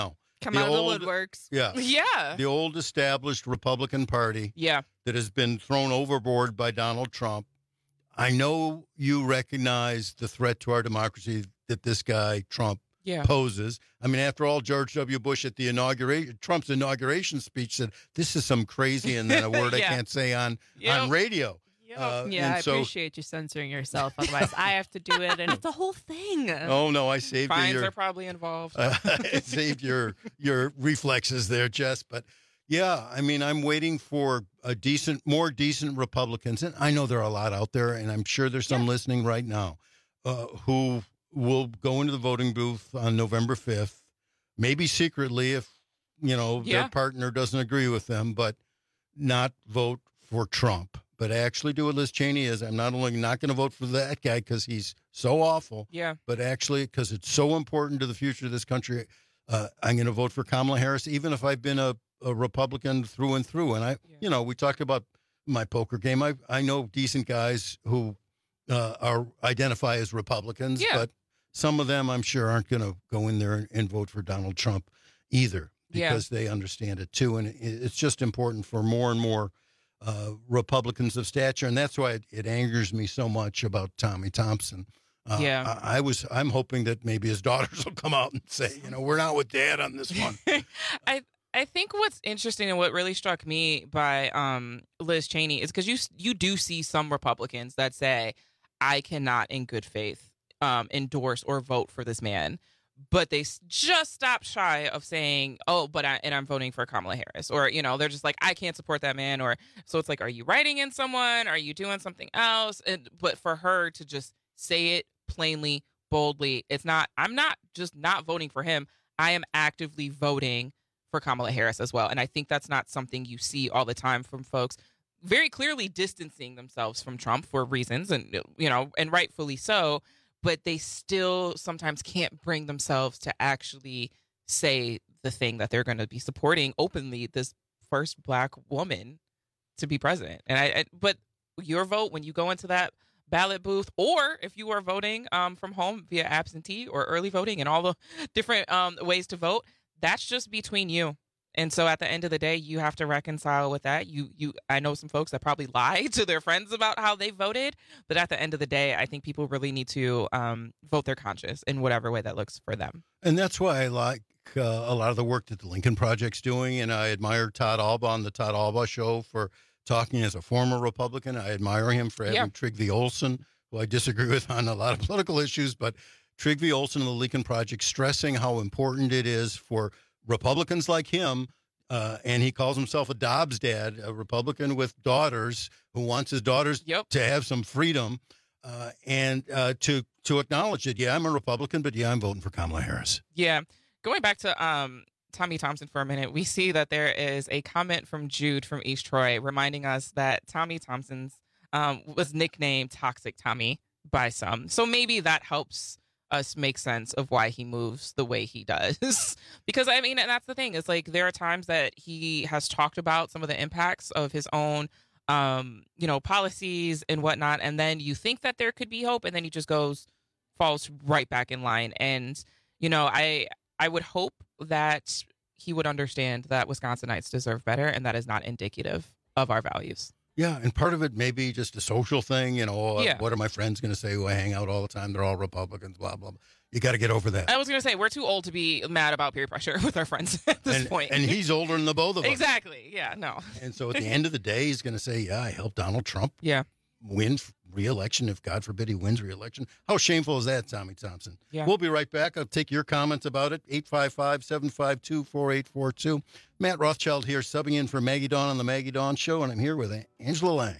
Come The out old- of the woodworks. Yeah. Yeah. The old established Republican Party. Yeah. That has been thrown overboard by Donald Trump. I know you recognize the threat to our democracy that this guy, Trump, Yeah. poses. I mean, after all, George W. Bush at the inauguration, Trump's inauguration speech said, this is some crazy, and then a word I Yeah. can't say on, Yep. on radio. Uh, yeah, and I so- appreciate you censoring yourself. Otherwise, I have to do it, and it's a whole thing. Oh, no, I saved you Fines your, are probably involved. uh, I saved your, your reflexes there, Jess. But yeah, I mean, I'm waiting for a decent, more decent Republicans. And I know there are a lot out there, and I'm sure there's some listening right now uh, who will go into the voting booth on November fifth, maybe secretly if, you know, Yeah. their partner doesn't agree with them, but not vote for Trump. But actually do what Liz Cheney is. I'm not only not going to vote for that guy because he's so awful, Yeah. but actually because it's so important to the future of this country, uh, I'm going to vote for Kamala Harris, even if I've been a, a Republican through and through. And I, you know, we talked about my poker game. I I know decent guys who uh, are identify as Republicans, Yeah. but some of them I'm sure aren't going to go in there and, and vote for Donald Trump either Yeah. because they understand it too. And it, it's just important for more and more uh, Republicans of stature, and that's why it, it angers me so much about Tommy Thompson. Uh, Yeah. I, I was. I'm hoping that maybe his daughters will come out and say, you know, we're not with Dad on this one. I I think what's interesting and what really struck me by um, Liz Cheney is because you you do see some Republicans that say, I cannot in good faith um, endorse or vote for this man. But they s- just stop shy of saying, oh, but I, and I'm voting for Kamala Harris. Or, you know, they're just like, I can't support that man. Or so it's like, are you writing in someone? Are you doing something else? And, but for her to just say it plainly, boldly, it's not, I'm not just not voting for him. I am actively voting for Kamala Harris as well. And I think that's not something you see all the time from folks very clearly distancing themselves from Trump for reasons, and, you know, and rightfully so. But they still sometimes can't bring themselves to actually say the thing that they're going to be supporting openly, this first black woman to be president. And I, I, but your vote when you go into that ballot booth, or if you are voting um, from home via absentee or early voting and all the different um, ways to vote, that's just between you. And so at the end of the day, you have to reconcile with that. You, you, I know some folks that probably lie to their friends about how they voted, but at the end of the day, I think people really need to um, vote their conscience in whatever way that looks for them. And that's why I like uh, a lot of the work that the Lincoln Project's doing. And I admire Todd Alba on the Todd Alba Show for talking as a former Republican. I admire him for having Yeah. Trygve Olson, who I disagree with on a lot of political issues, but Trygve Olson and the Lincoln Project stressing how important it is for Republicans like him, uh, and he calls himself a Dobbs dad, a Republican with daughters who wants his daughters Yep. to have some freedom, uh, and uh, to to acknowledge that, yeah, I'm a Republican, but yeah, I'm voting for Kamala Harris. Yeah. Going back to um, Tommy Thompson for a minute, we see that there is a comment from Jude from East Troy reminding us that Tommy Thompson's um, was nicknamed Toxic Tommy by some. So maybe that helps us make sense of why he moves the way he does. Because, I mean, and that's the thing. It's like there are times that he has talked about some of the impacts of his own, um, you know, policies and whatnot. And then you think that there could be hope. And then he just goes, falls right back in line. And, you know, I I would hope that he would understand that Wisconsinites deserve better. And that is not indicative of our values. Yeah, and part of it may be just a social thing, you know, uh, Yeah. what are my friends going to say who I hang out all the time? They're all Republicans, blah, blah, blah. You got to get over that. I was going to say, we're too old to be mad about peer pressure with our friends at this and, point. and he's older than the both of us. Exactly. Yeah, no. And so at the end of the day, he's going to say, yeah, I helped Donald Trump yeah. win re-election if, God forbid, he wins re-election. How shameful is that, Tommy Thompson? Yeah. We'll be right back. I'll take your comments about it, eight five five, seven five two, four eight four two. Matt Rothschild here, subbing in for Maggie Dawn on the Maggie Dawn Show, and I'm here with Angela Lang.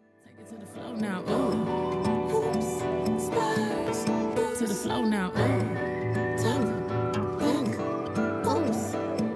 To the flow now, ooh. Oops, spurs. To the flow now, ooh. Turn, look, oops.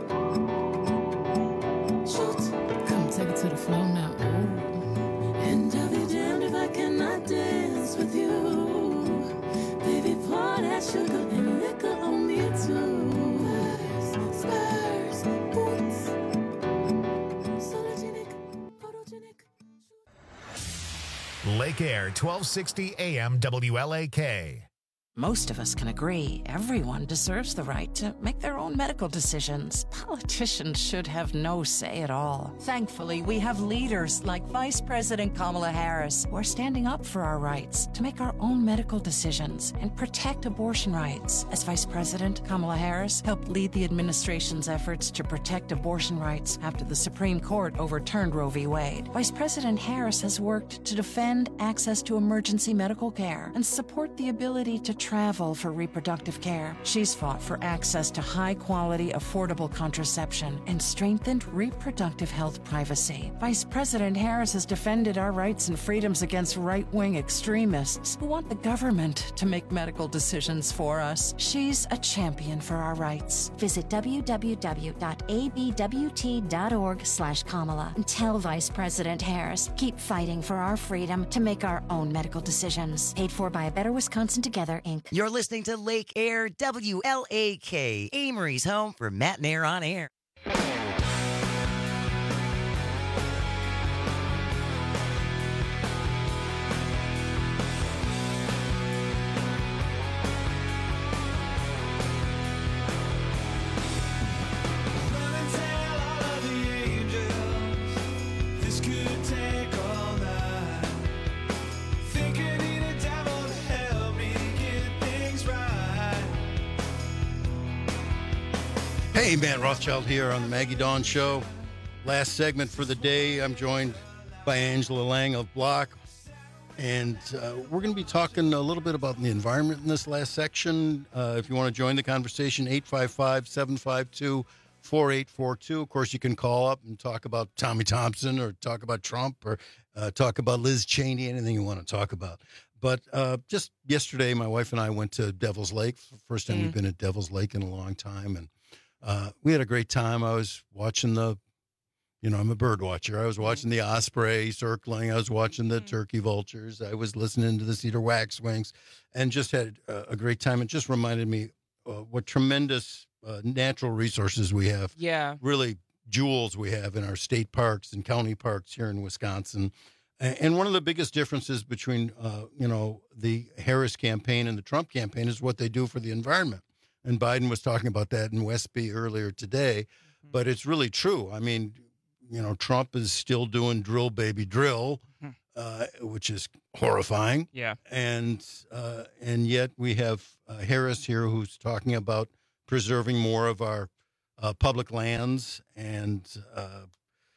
Shoot, come take it to the flow now, ooh. And I'll be damned if I cannot dance with you. Baby, pour that sugar and liquor on me too. Spurs, spurs, boots. Sologenic, photogenic. Lake Air, twelve sixty A M W L A K. Most of us can agree everyone deserves the right to make their own medical decisions. Politicians should have no say at all. Thankfully, we have leaders like Vice President Kamala Harris who are standing up for our rights to make our own medical decisions and protect abortion rights. As Vice President, Kamala Harris helped lead the administration's efforts to protect abortion rights after the Supreme Court overturned Roe v. Wade. Vice President Harris has worked to defend access to emergency medical care and support the ability to travel for reproductive care. She's fought for access to high-quality, affordable contraception and strengthened reproductive health privacy. Vice President Harris has defended our rights and freedoms against right-wing extremists who want the government to make medical decisions for us. She's a champion for our rights. Visit w w w dot a b w t dot org slash Kamala and tell Vice President Harris, keep fighting for our freedom to make our own medical decisions. Paid for by A Better Wisconsin Together, Incorporated. You're listening to Lake Air W L A K, Amory's home for Matt and Air on Air. Hey, Matt Rothschild here on the Maggie Dawn Show. Last segment for the day. I'm joined by Angela Lang of Block. And uh, we're going to be talking a little bit about the environment in this last section. Uh, if you want to join the conversation, eight five five, seven five two, four eight four two. Of course, you can call up and talk about Tommy Thompson or talk about Trump or uh, talk about Liz Cheney, anything you want to talk about. But uh, just yesterday, my wife and I went to Devil's Lake. First time Mm. we've been at Devil's Lake in a long time. And Uh, we had a great time. I was watching the, you know, I'm a bird watcher. I was watching the osprey circling. I was watching the turkey vultures. I was listening to the cedar waxwings and just had a, a great time. It just reminded me uh, what tremendous uh, natural resources we have. Yeah. Really jewels we have in our state parks and county parks here in Wisconsin. A- And one of the biggest differences between, uh, you know, the Harris campaign and the Trump campaign is what they do for the environment. And Biden was talking about that in Westby earlier today, but it's really true. I mean, you know, Trump is still doing drill, baby, drill, uh, which is horrifying. Yeah. And uh, and yet we have uh, Harris here who's talking about preserving more of our uh, public lands and uh,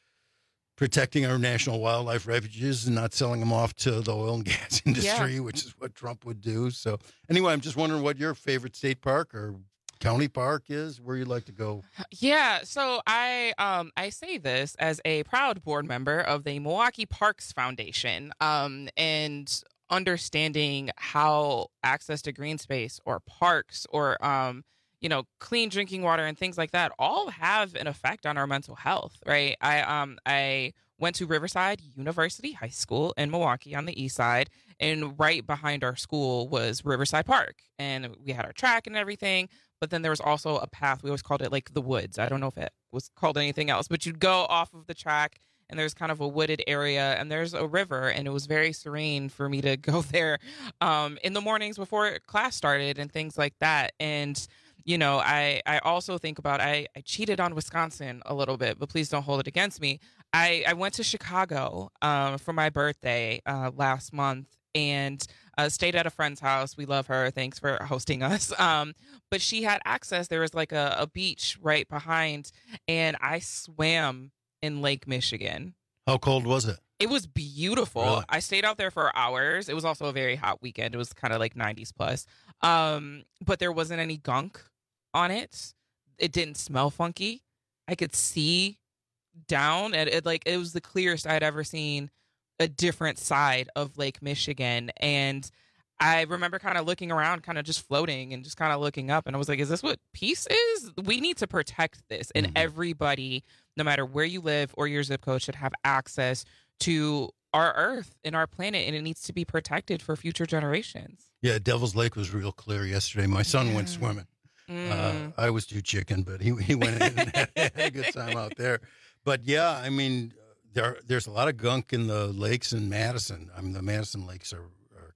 protecting our national wildlife refuges and not selling them off to the oil and gas industry, Yeah. which is what Trump would do. So anyway, I'm just wondering what your favorite state park or county park is, where you'd like to go. Yeah, so I um I say this as a proud board member of the Milwaukee Parks Foundation, um, and understanding how access to green space or parks or um you know clean drinking water and things like that all have an effect on our mental health, right? I um I went to Riverside University High School in Milwaukee on the east side, and right behind our school was Riverside Park, and we had our track and everything. But then there was also a path. We always called it like the woods. I don't know if it was called anything else, but you'd go off of the track and there's kind of a wooded area and there's a river, and it was very serene for me to go there um, in the mornings before class started and things like that. And, you know, I, I also think about, I, I cheated on Wisconsin a little bit, but please don't hold it against me. I, I went to Chicago um, for my birthday uh, last month and uh, stayed at a friend's house. We love her. Thanks for hosting us. Um, but she had access. There was like a, a beach right behind, and I swam in Lake Michigan. How cold was it? It was beautiful. Really? I stayed out there for hours. It was also a very hot weekend. It was kind of like nineties plus. Um, but there wasn't any gunk on it. It didn't smell funky. I could see down, and it like it was the clearest I'd ever seen a different side of Lake Michigan. And I remember kind of looking around, kind of just floating and just kind of looking up. And I was like, is this what peace is? We need to protect this. And everybody, no matter where you live or your zip code, should have access to our earth and our planet. And it needs to be protected for future generations. Yeah, Devil's Lake was real clear yesterday. My son went swimming. Mm. Uh, I was too chicken, but he, he went in and had a good time out there. But yeah, I mean, there there's a lot of gunk in the lakes in Madison. I mean, the Madison lakes are, are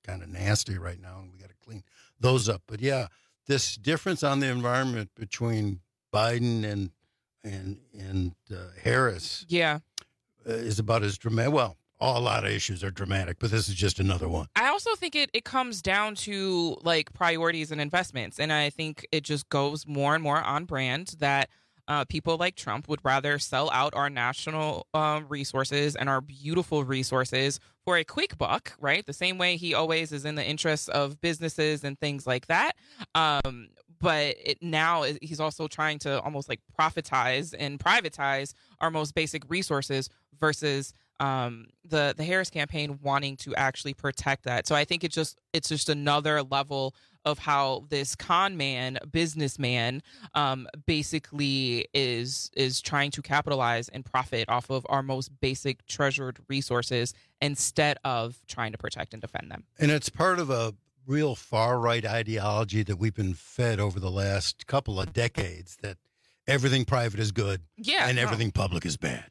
kind of nasty right now, and we got to clean those up. But yeah, this difference on the environment between Biden and and and uh, Harris, yeah, uh, is about as dramatic. Well, all, a lot of issues are dramatic, but this is just another one. I also think it, it comes down to like priorities and investments. And I think it just goes more and more on brand that uh, people like Trump would rather sell out our national um, resources and our beautiful resources for a quick buck, right? The same way he always is in the interests of businesses and things like that. Um, but it, now he's also trying to almost like profitize and privatize our most basic resources versus um, the the Harris campaign wanting to actually protect that. So I think it just it's just another level of how this con man, businessman, um, basically is is trying to capitalize and profit off of our most basic treasured resources instead of trying to protect and defend them. And it's part of a real far-right ideology that we've been fed over the last couple of decades, that everything private is good yeah, and no. everything public is bad.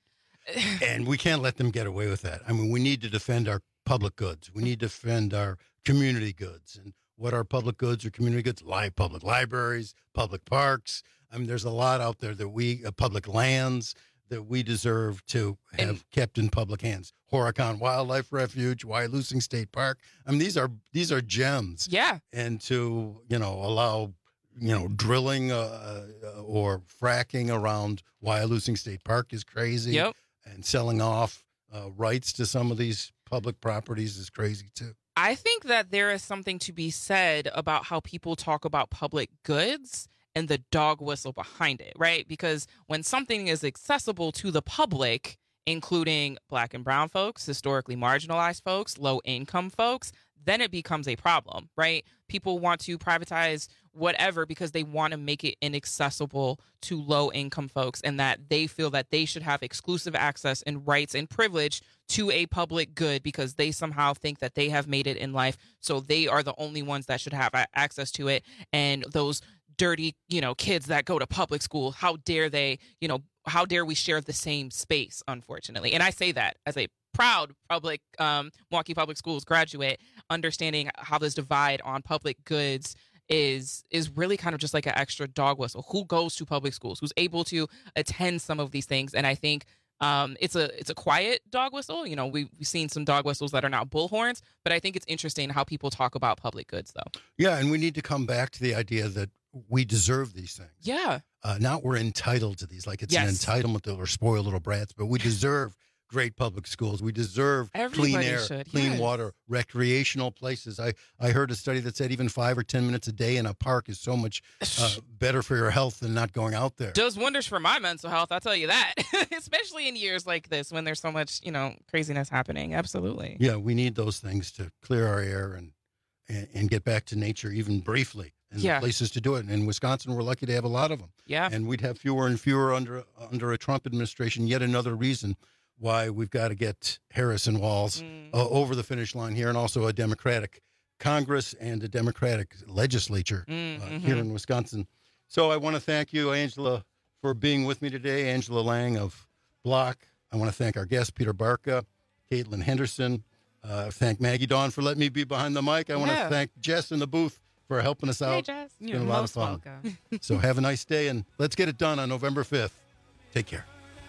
And we can't let them get away with that. I mean, we need to defend our public goods. We need to defend our community goods. And what are public goods or community goods? Live public libraries, public parks. I mean, there's a lot out there that we, uh, public lands, that we deserve to have and, kept in public hands. Horicon Wildlife Refuge, Wyalusing State Park. I mean, these are these are gems. Yeah. And to, you know, allow, you know, drilling uh, or fracking around Wyalusing State Park is crazy. Yep. And selling off uh, rights to some of these public properties is crazy, too. I think that there is something to be said about how people talk about public goods and the dog whistle behind it, right? Because when something is accessible to the public, including Black and brown folks, historically marginalized folks, low-income folks, then it becomes a problem, right? People want to privatize whatever because they want to make it inaccessible to low-income folks, and that they feel that they should have exclusive access and rights and privilege to a public good because they somehow think that they have made it in life, so they are the only ones that should have access to it. And those dirty, you know, kids that go to public school, how dare they, you know, how dare we share the same space, unfortunately. And I say that as a proud public um, Milwaukee Public Schools graduate, understanding how this divide on public goods is is really kind of just like an extra dog whistle. Who goes to public schools? Who's able to attend some of these things? And I think um, it's a it's a quiet dog whistle. You know, we, we've seen some dog whistles that are now bullhorns, but I think it's interesting how people talk about public goods, though. Yeah, and we need to come back to the idea that we deserve these things. Yeah. Uh, not we're entitled to these, like it's yes. an entitlement that we're spoiled little brats, but we deserve great public schools. We deserve Everybody clean air, should. clean yes. water, recreational places. I, I heard a study that said even five or ten minutes a day in a park is so much uh, better for your health than not going out there. Does wonders for my mental health, I'll tell you that, especially in years like this when there's so much, you know, craziness happening. Absolutely. Yeah, we need those things to clear our air and, and, and get back to nature even briefly. And yeah. places to do it. And in Wisconsin, we're lucky to have a lot of them. Yeah. And we'd have fewer and fewer under under a Trump administration. Yet another reason why we've got to get Harris and Walz mm. uh, over the finish line here, and also a Democratic Congress and a Democratic legislature mm, uh, mm-hmm. here in Wisconsin. So I want to thank you, Angela, for being with me today. Angela Lang of Block. I want to thank our guest, Peter Barca, Caitlin Henderson. Uh, thank Maggie Dawn for letting me be behind the mic. I want yeah. to thank Jess in the booth for helping us out. Hey, Jess. It's You're been a lot of most fun. welcome. So have a nice day, and let's get it done on November fifth. Take care.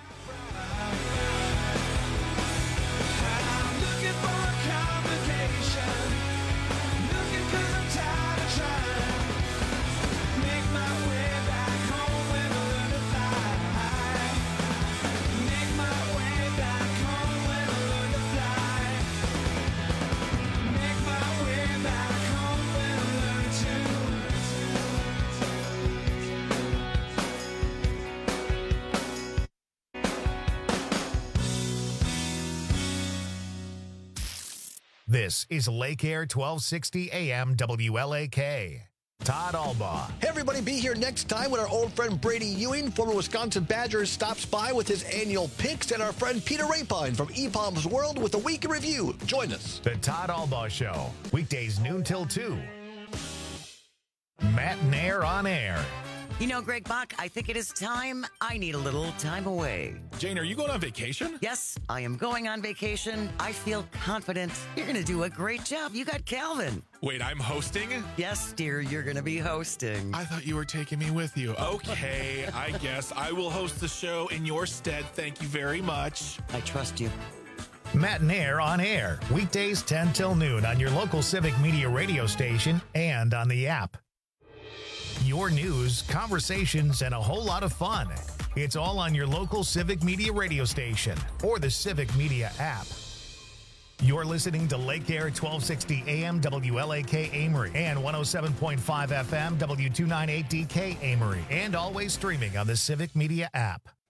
This is Lake Air twelve sixty A M W L A K. Todd Albaugh. Hey, everybody, be here next time when our old friend Brady Ewing, former Wisconsin Badgers, stops by with his annual picks, and our friend Peter Rapine from E P O M's World with a week in review. Join us. The Todd Albaugh Show, weekdays noon till two. Matt Nair on air. You know, Greg Bach, I think it is time. I need a little time away. Jane, are you going on vacation? Yes, I am going on vacation. I feel confident. You're going to do a great job. You got Calvin. Wait, I'm hosting? Yes, dear, you're going to be hosting. I thought you were taking me with you. Okay, I guess I will host the show in your stead. Thank you very much. I trust you. Matt and Air on air, weekdays ten till noon on your local Civic Media radio station and on the app. Your news, conversations, and a whole lot of fun. It's all on your local Civic Media radio station or the Civic Media app. You're listening to Lake Air twelve sixty A M W L A K Amory and one oh seven point five F M W two ninety-eight D K Amory, and always streaming on the Civic Media app.